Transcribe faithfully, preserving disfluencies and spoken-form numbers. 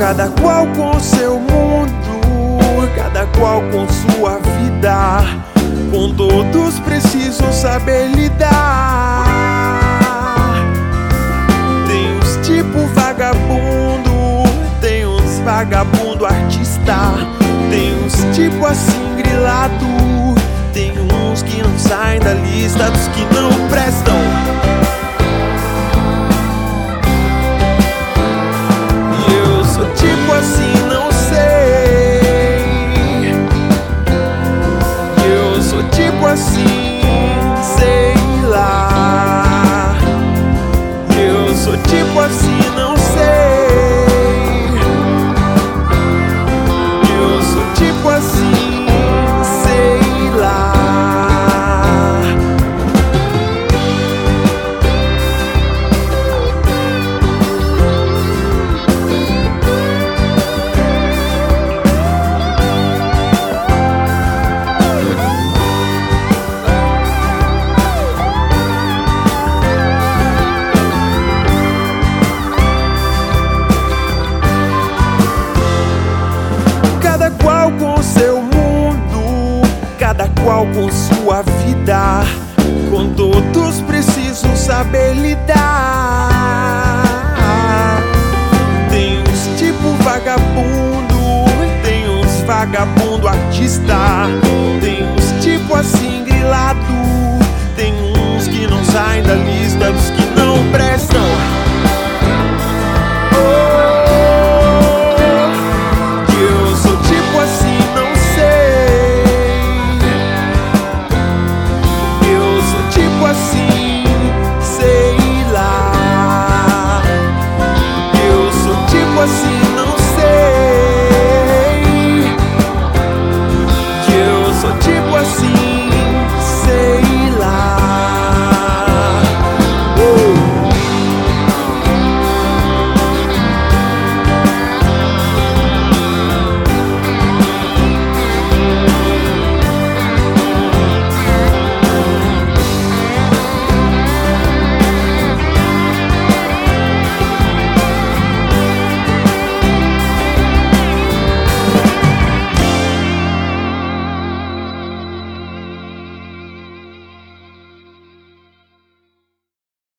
Cada qual com seu mundo, cada qual com sua vida. Com todos preciso saber lidar. Tem uns tipo vagabundo, tem uns vagabundo artista. Tem uns tipo assim grilado, tem uns que não saem da lista dos que não prestam. E eu sou tipo assim, não sei. E eu sou tipo assim, sei lá. E eu sou tipo assim, não sei. E eu sou tipo assim, sei lá. Cada qual com seu mundo, cada qual com sua vida. Com todos preciso saber lidar. Tem uns tipo vagabundo, tem uns vagabundo artista. Tem uns tipo assim grilado, tem uns que não saem da lista dos que